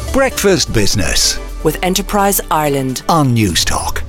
Breakfast Business with Enterprise Ireland on Newstalk.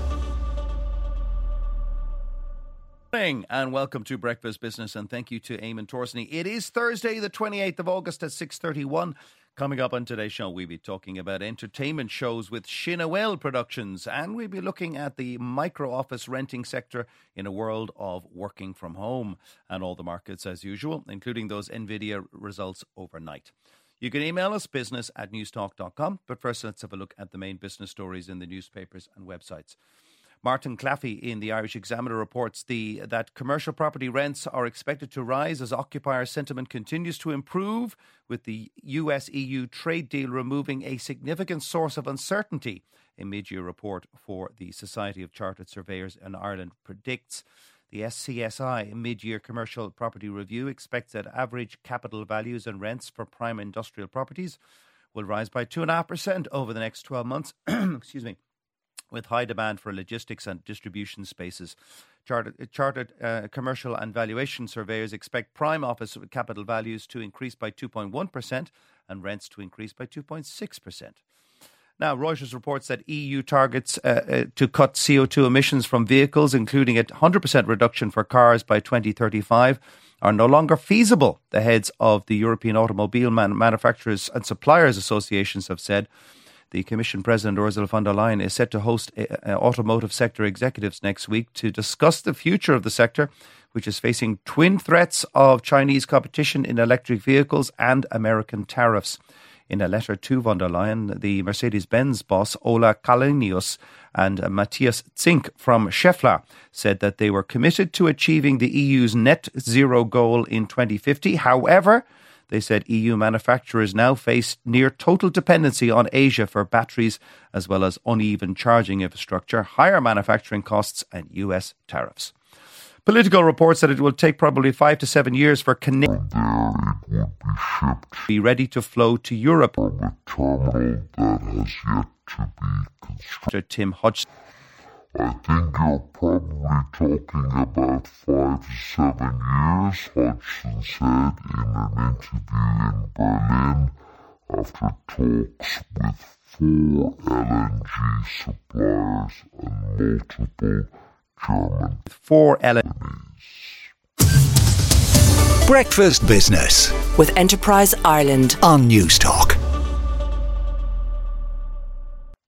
Morning and welcome to Breakfast Business, and thank you to Eamon Torsney. It is Thursday the 28th of August at 6:31. Coming up on today's show, we'll be talking about entertainment shows with Shinoel Productions, and we'll be looking at the micro-office renting sector in a world of working from home, and all the markets as usual, including those NVIDIA results overnight. You can email us, business@newstalk.com, but first let's have a look at the main business stories in the newspapers and websites. Martin Claffey in the Irish Examiner reports that commercial property rents are expected to rise as occupier sentiment continues to improve, with the US-EU trade deal removing a significant source of uncertainty. A mid-year report for the Society of Chartered Surveyors in Ireland predicts. The SCSI mid-year commercial property review expects that average capital values and rents for prime industrial properties will rise by 2.5% over the next 12 months. Excuse me. With high demand for logistics and distribution spaces. Chartered commercial and valuation surveyors expect prime office capital values to increase by 2.1% and rents to increase by 2.6%. Now, Reuters reports that EU targets to cut CO2 emissions from vehicles, including a 100% reduction for cars by 2035, are no longer feasible, the heads of the European Automobile Manufacturers and Suppliers Associations have said. The Commission President Ursula von der Leyen is set to host automotive sector executives next week to discuss the future of the sector, which is facing twin threats of Chinese competition in electric vehicles and American tariffs. In a letter to von der Leyen, the Mercedes-Benz boss Ola Kalenius and Matthias Zink from Schaeffler said that they were committed to achieving the EU's net zero goal in 2050. However, they said EU manufacturers now face near total dependency on Asia for batteries, as well as uneven charging infrastructure, higher manufacturing costs and US tariffs. Politico reports that it will take probably 5 to 7 years for Canadian to be ready to flow to Europe. From a terminal that has yet to be constructed. Tim Hodgson. I think you're probably talking about 5 to 7 years, Hodgson said in an interview in Berlin after talks with 4 LNG suppliers and multiple German 4 LNG. Breakfast Business with Enterprise Ireland on Newstalk.